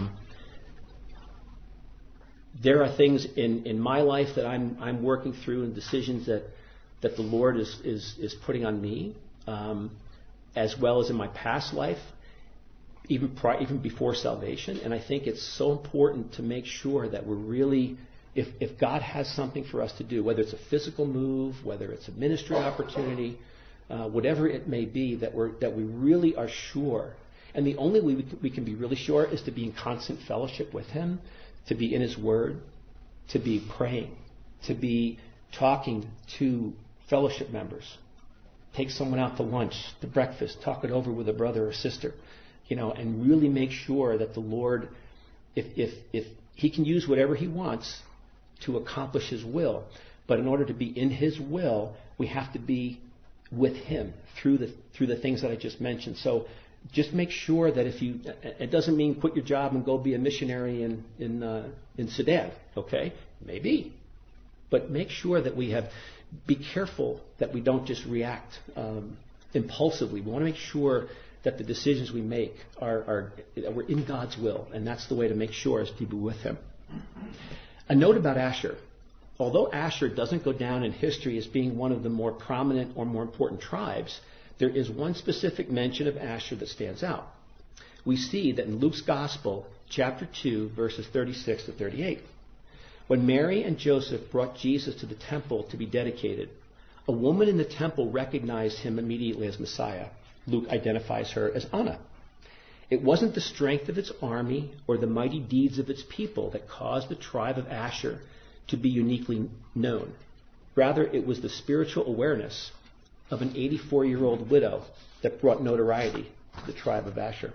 S1: There are things in my life that I'm working through, and decisions that the Lord is putting on me, as well as in my past life, even before salvation. And I think it's so important to make sure that we're really, if God has something for us to do, whether it's a physical move, whether it's a ministry opportunity, whatever it may be, that we really are sure. And the only way we can be really sure is to be in constant fellowship with him, to be in his word, to be praying, to be talking to fellowship members. Take someone out to lunch, to breakfast, talk it over with a brother or sister, and really make sure that the Lord, if he can use whatever he wants to accomplish his will, but in order to be in his will, we have to be with him through the things that I just mentioned. So just make sure that it doesn't mean quit your job and go be a missionary in Sudan, okay? Maybe. But make sure that be careful that we don't just react impulsively. We want to make sure that the decisions we make are we're in God's will, and that's the way to make sure is to be with him. A note about Asher. Although Asher doesn't go down in history as being one of the more prominent or more important tribes, there is one specific mention of Asher that stands out. We see that in Luke's Gospel, chapter 2, verses 36 to 38. When Mary and Joseph brought Jesus to the temple to be dedicated, a woman in the temple recognized him immediately as Messiah. Luke identifies her as Anna. It wasn't the strength of its army or the mighty deeds of its people that caused the tribe of Asher to be uniquely known. Rather, it was the spiritual awareness of an 84-year-old widow that brought notoriety to the tribe of Asher.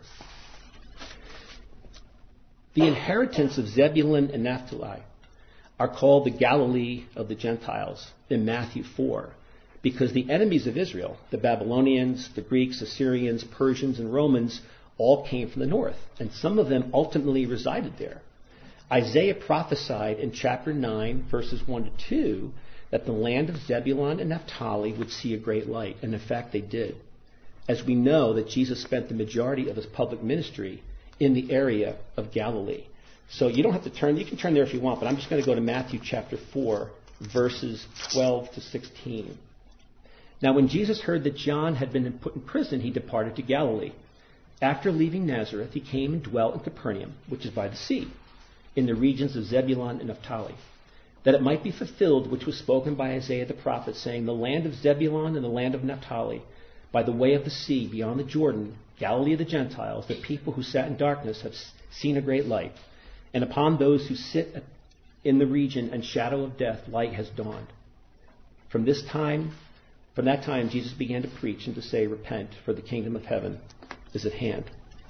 S1: The inheritance of Zebulun and Naphtali are called the Galilee of the Gentiles in Matthew 4, because the enemies of Israel, the Babylonians, the Greeks, Assyrians, Persians, and Romans, all came from the north, and some of them ultimately resided there. Isaiah prophesied in chapter 9, verses 1 to 2, that the land of Zebulun and Naphtali would see a great light, and in fact they did. As we know that Jesus spent the majority of his public ministry in the area of Galilee. So you don't have to turn, you can turn there if you want, but I'm just going to go to Matthew chapter 4, verses 12 to 16. Now when Jesus heard that John had been put in prison, he departed to Galilee. After leaving Nazareth, he came and dwelt in Capernaum, which is by the sea, in the regions of Zebulun and Naphtali, that it might be fulfilled which was spoken by Isaiah the prophet, saying, the land of Zebulun and the land of Naphtali, by the way of the sea, beyond the Jordan, Galilee of the Gentiles, the people who sat in darkness have seen a great light. And upon those who sit in the region and shadow of death, light has dawned. From that time, Jesus began to preach and to say, repent, for the kingdom of heaven is at hand.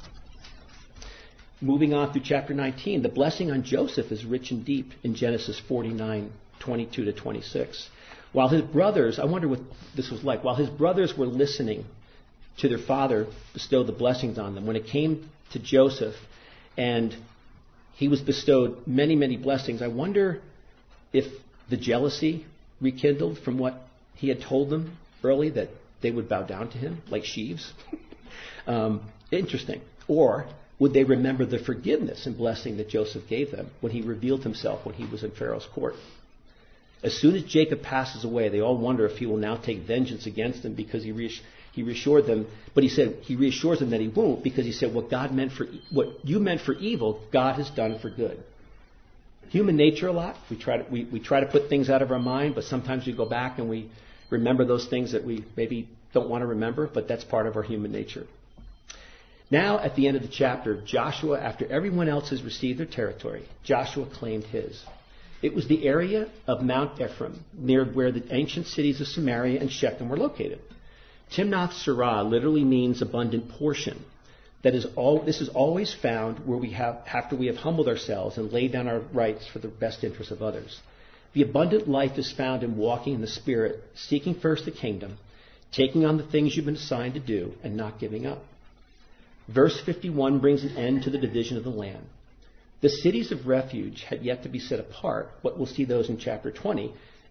S1: Moving on through chapter 19, the blessing on Joseph is rich and deep in Genesis 49, 22 to 26. While his brothers, I wonder what this was like, while his brothers were listening to their father bestow the blessings on them, when it came to Joseph and he was bestowed many, many blessings, I wonder if the jealousy rekindled from what he had told them early, that they would bow down to him like sheaves. Interesting. Or would they remember the forgiveness and blessing that Joseph gave them when he revealed himself when he was in Pharaoh's court? As soon as Jacob passes away, they all wonder if he will now take vengeance against them, because he reassured them. But he reassures them that he won't, because he said, what you meant for evil, God has done for good. Human nature a lot. We try to put things out of our mind, but sometimes we go back and we remember those things that we maybe don't want to remember, but that's part of our human nature. Now, at the end of the chapter, Joshua, after everyone else has received their territory, Joshua claimed his. It was the area of Mount Ephraim, near where the ancient cities of Samaria and Shechem were located. Timnath Serah literally means abundant portion. This is always found where after we have humbled ourselves and laid down our rights for the best interests of others. The abundant life is found in walking in the Spirit, seeking first the kingdom, taking on the things you've been assigned to do, and not giving up. Verse 51 brings an end to the division of the land. The cities of refuge had yet to be set apart, but we'll see those in chapter 20,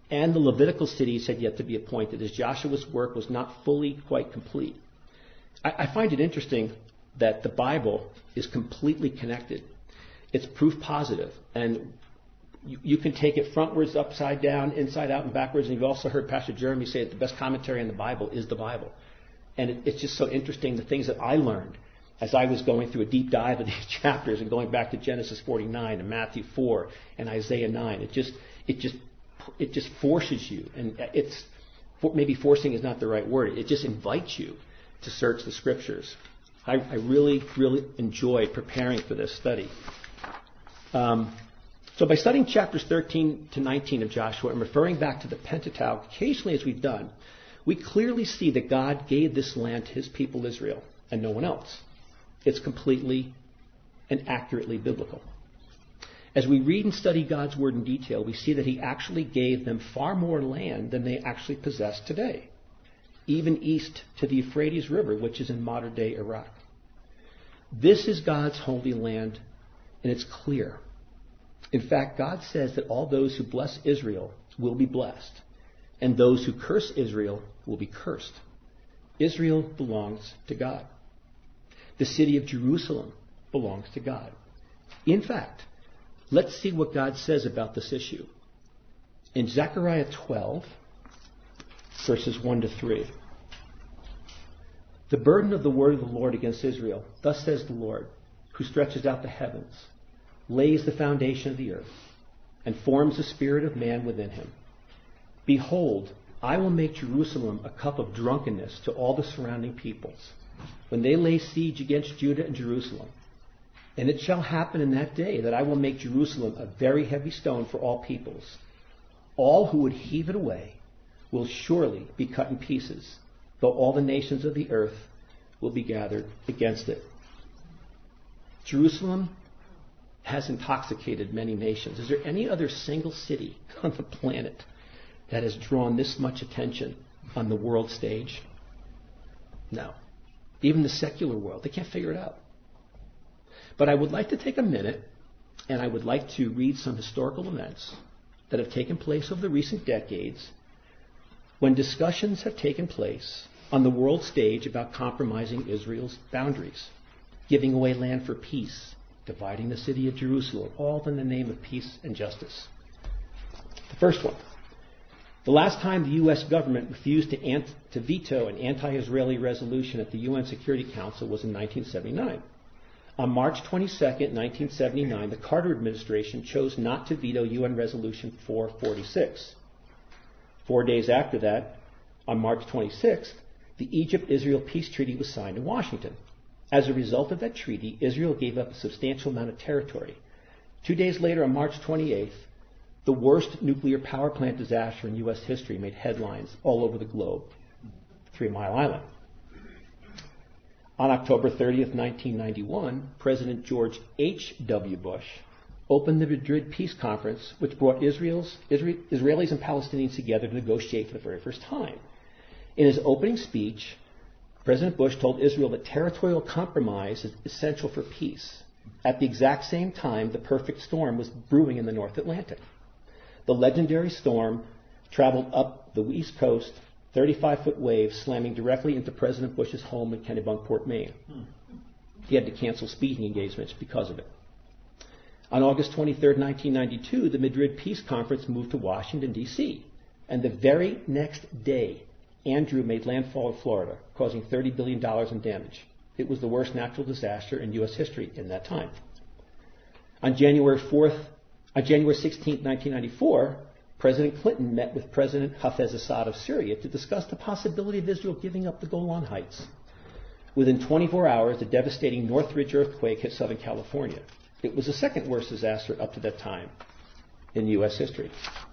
S1: and the Levitical cities had yet to be appointed, as Joshua's work was not fully quite complete. I find it interesting that the Bible is completely connected. It's proof positive, and you can take it frontwards, upside down, inside out, and backwards. And you've also heard Pastor Jeremy say that the best commentary on the Bible is the Bible. And it's just so interesting, the things that I learned as I was going through a deep dive of these chapters and going back to Genesis 49 and Matthew 4 and Isaiah 9. It just forces you, and maybe forcing is not the right word. It just invites you to search the Scriptures. I really, really enjoyed preparing for this study. So by studying chapters 13 to 19 of Joshua and referring back to the Pentateuch occasionally as we've done, we clearly see that God gave this land to his people Israel and no one else. It's completely and accurately biblical. As we read and study God's Word in detail, we see that he actually gave them far more land than they actually possess today, even east to the Euphrates River, which is in modern-day Iraq. This is God's holy land, and it's clear. In fact, God says that all those who bless Israel will be blessed, and those who curse Israel will be cursed. Israel belongs to God. The city of Jerusalem belongs to God. In fact, let's see what God says about this issue. In Zechariah 12, verses 1 to 3. The burden of the word of the Lord against Israel. Thus says the Lord, who stretches out the heavens, lays the foundation of the earth, and forms the spirit of man within him. Behold, I will make Jerusalem a cup of drunkenness to all the surrounding peoples, when they lay siege against Judah and Jerusalem. And it shall happen in that day that I will make Jerusalem a very heavy stone for all peoples. All who would heave it away will surely be cut in pieces, though all the nations of the earth will be gathered against it. Jerusalem has intoxicated many nations. Is there any other single city on the planet that has drawn this much attention on the world stage? No. Even the secular world, they can't figure it out. But I would like to take a minute, and I would like to read some historical events that have taken place over the recent decades when discussions have taken place on the world stage about compromising Israel's boundaries, giving away land for peace, dividing the city of Jerusalem, all in the name of peace and justice. The first one. The last time the U.S. government refused to veto an anti-Israeli resolution at the UN Security Council was in 1979. On March 22, 1979, the Carter administration chose not to veto UN Resolution 446. 4 days after that, on March 26th, the Egypt-Israel peace treaty was signed in Washington. As a result of that treaty, Israel gave up a substantial amount of territory. 2 days later, on March 28th, the worst nuclear power plant disaster in U.S. history made headlines all over the globe, 3 Mile Island. On October 30th, 1991, President George H.W. Bush opened the Madrid Peace Conference, which brought Israelis and Palestinians together to negotiate for the very first time. In his opening speech, President Bush told Israel that territorial compromise is essential for peace. At the exact same time, the perfect storm was brewing in the North Atlantic. The legendary storm traveled up the East Coast, 35-foot waves slamming directly into President Bush's home in Kennebunkport, Maine. He had to cancel speaking engagements because of it. On August 23, 1992, the Madrid Peace Conference moved to Washington, D.C., and the very next day, Andrew made landfall in Florida, causing $30 billion in damage. It was the worst natural disaster in U.S. history in that time. On January 16, 1994, President Clinton met with President Hafez Assad of Syria to discuss the possibility of Israel giving up the Golan Heights. Within 24 hours, the devastating Northridge earthquake hit Southern California. It was the second worst disaster up to that time in U.S. history.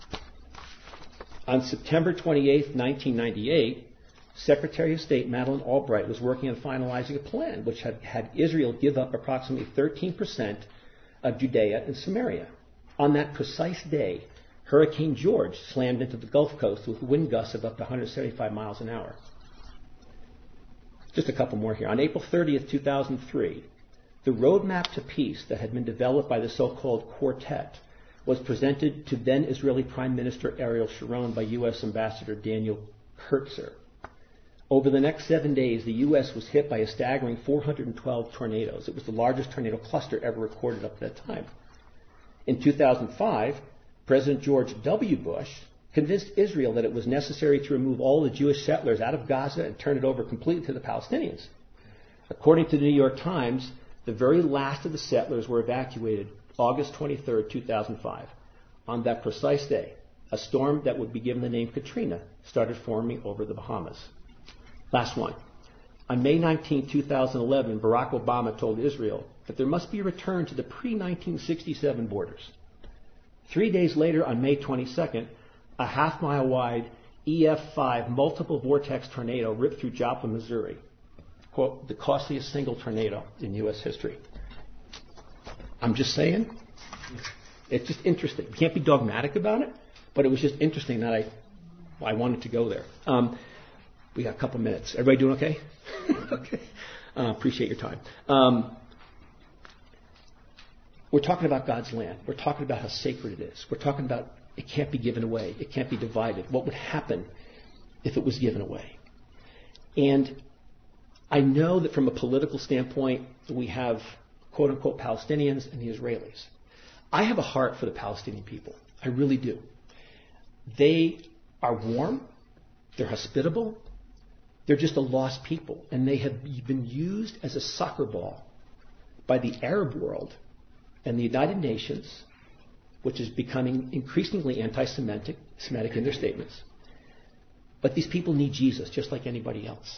S1: On September 28, 1998, Secretary of State Madeleine Albright was working on finalizing a plan which had Israel give up approximately 13% of Judea and Samaria. On that precise day, Hurricane George slammed into the Gulf Coast with wind gusts of up to 175 miles an hour. Just a couple more here. On April 30th, 2003, the roadmap to peace that had been developed by the so-called Quartet was presented to then Israeli Prime Minister Ariel Sharon by U.S. Ambassador Daniel Kurtzer. Over the next 7 days, the U.S. was hit by a staggering 412 tornadoes. It was the largest tornado cluster ever recorded up to that time. In 2005, President George W. Bush convinced Israel that it was necessary to remove all the Jewish settlers out of Gaza and turn it over completely to the Palestinians. According to the New York Times, the very last of the settlers were evacuated August 23, 2005. On that precise day, a storm that would be given the name Katrina started forming over the Bahamas. Last one. On May 19, 2011, Barack Obama told Israel that there must be a return to the pre-1967 borders. 3 days later, on May 22nd, a half-mile wide EF5 multiple vortex tornado ripped through Joplin, Missouri. Quote, the costliest single tornado in U.S. history. I'm just saying, it's just interesting. You can't be dogmatic about it, but it was just interesting that I wanted to go there. We got a couple minutes. Everybody doing okay? Okay. Appreciate your time. We're talking about God's land. We're talking about how sacred it is. We're talking about it can't be given away. It can't be divided. What would happen if it was given away? And I know that from a political standpoint, we have quote-unquote Palestinians and the Israelis. I have a heart for the Palestinian people. I really do. They are warm. They're hospitable. They're just a lost people. And they have been used as a soccer ball by the Arab world and the United Nations, which is becoming increasingly anti-Semitic in their statements. But these people need Jesus just like anybody else.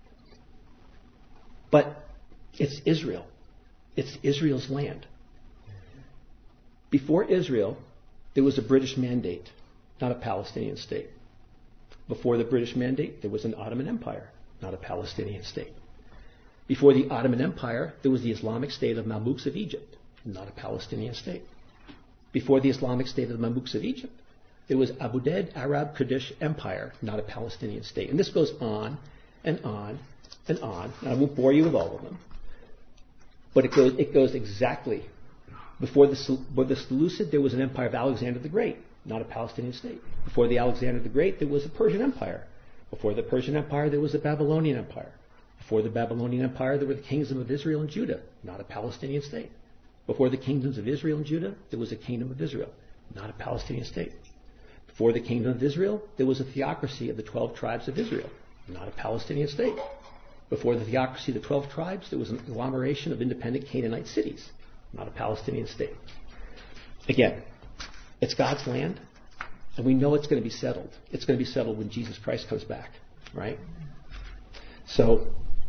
S1: But it's Israel. It's Israel's land. Before Israel, there was a British mandate, not a Palestinian state. Before the British mandate, there was an Ottoman Empire, not a Palestinian state. Before the Ottoman Empire, there was the Islamic State of Mamluks of Egypt, not a Palestinian state. Before the Islamic State of the Mamluks of Egypt, there was Abu Dhabi Arab Kurdish Empire, not a Palestinian state. And this goes on and on and on. And I won't bore you with all of them. But it goes exactly. Before the Seleucid, there was an empire of Alexander the Great, not a Palestinian state. Before the Alexander the Great, there was a Persian Empire. Before the Persian Empire, there was a Babylonian Empire. Before the Babylonian Empire, there were the kingdoms of Israel and Judah, not a Palestinian state. Before the kingdoms of Israel and Judah, there was a kingdom of Israel, not a Palestinian state. Before the kingdom of Israel, there was a theocracy of the 12 tribes of Israel, not a Palestinian state. Before the theocracy of the 12 tribes, there was an agglomeration of independent Canaanite cities, not a Palestinian state. Again, it's God's land, and we know it's going to be settled. It's going to be settled when Jesus Christ comes back, right? So,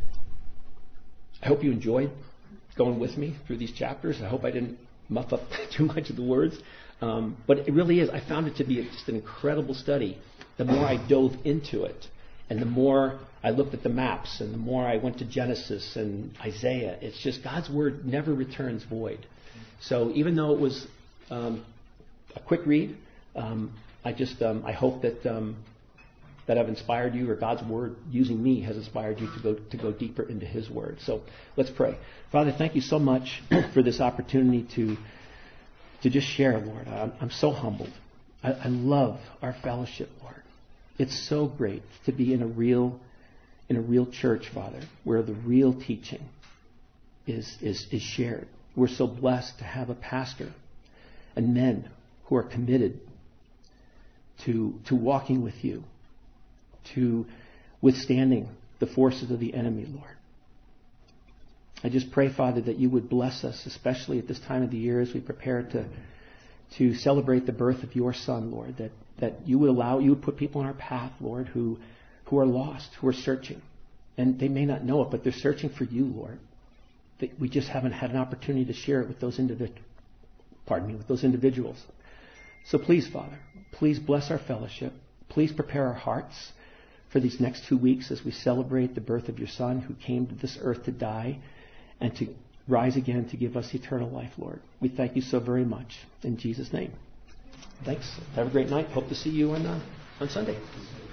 S1: I hope you enjoyed going with me through these chapters. I hope I didn't muff up too much of the words. But it really is. I found it to be just an incredible study. The more I dove into it, and the more I looked at the maps, and the more I went to Genesis and Isaiah, it's just God's Word never returns void. So even though it was a quick read, I hope that I've inspired you, or God's Word using me has inspired you to go deeper into His Word. So let's pray. Father, thank you so much for this opportunity to just share, Lord. I'm so humbled. I love our fellowship, Lord. It's so great to be in a real church, Father, where the real teaching is shared. We're so blessed to have a pastor and men who are committed to walking with you, to withstanding the forces of the enemy, Lord. I just pray, Father, that you would bless us, especially at this time of the year as we prepare to celebrate the birth of your Son, Lord, that you would put people on our path, Lord, who are lost, who are searching. And they may not know it, but they're searching for you, Lord. We just haven't had an opportunity to share it with those individuals. So please, Father, please bless our fellowship. Please prepare our hearts for these next 2 weeks as we celebrate the birth of your Son, who came to this earth to die and to rise again to give us eternal life, Lord. We thank you so very much. In Jesus' name. Thanks. Have a great night. Hope to see you on Sunday.